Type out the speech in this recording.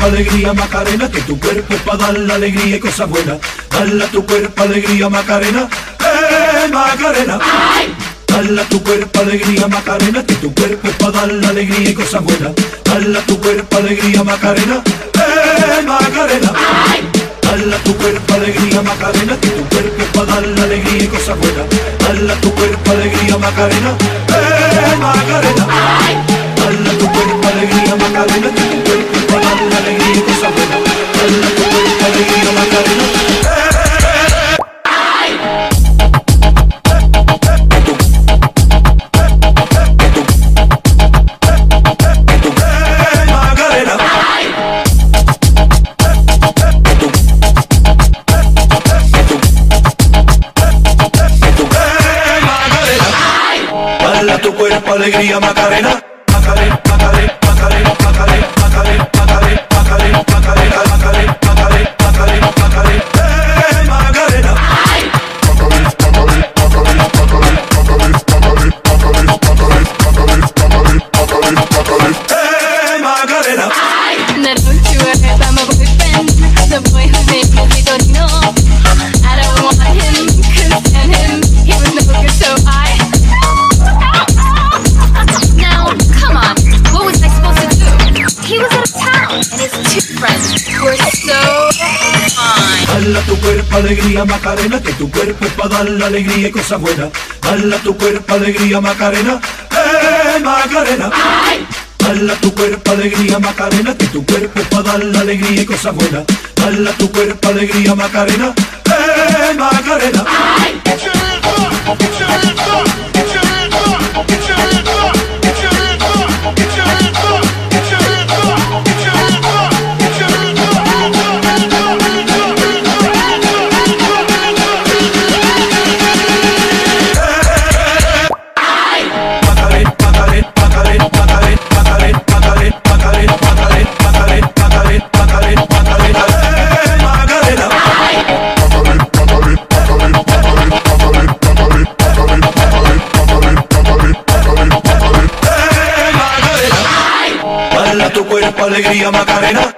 alegría, Macarena, que tu cuerpo es para dar la alegría y cosas buenas. Dale a tu cuerpo alegría, Macarena, Macarena. Dale a tu cuerpo alegría, Macarena, que tu cuerpo es para dar la alegría y cosas buenas. Dale a tu cuerpo alegría, Macarena, Macarena. Dale a tu cuerpo alegría, Macarena, que tu cuerpo es para dar la alegría y cosas buenas. Dale a tu cuerpo alegría, Macarena, Macarena. Dale a tu cuerpo alegría, Macarena, que tu cuerpo es para dar la alegría y cosas buenas. Dale a tu cuerpo alegría, Macarena. Dale a tu cuerpo alegría, Macarena, Macarena, Macarena, Macarena, Macarena, Macarena, Macarena, Macarena, Macarena, Macarena, Macarena, Macarena, Macarena. Macarena. Now don't you worry about my boyfriend, the boy whose name is Vitorino. I don't want him, couldn't stand him, he was no good, so Now, come on, what was I supposed to do? He was out of town, and his two friends were so fine. Dale a tu cuerpo alegría, Macarena, que tu cuerpo es para dar la alegría y cosas buenas. Dale a tu cuerpo alegría, Macarena, Macarena. Dale a tu cuerpo alegría, Macarena, que tu cuerpo es para dar la alegría y cosas buenas. Dale a tu cuerpo alegría, Macarena, Macarena. Dale a tu cuerpo alegría, Macarena.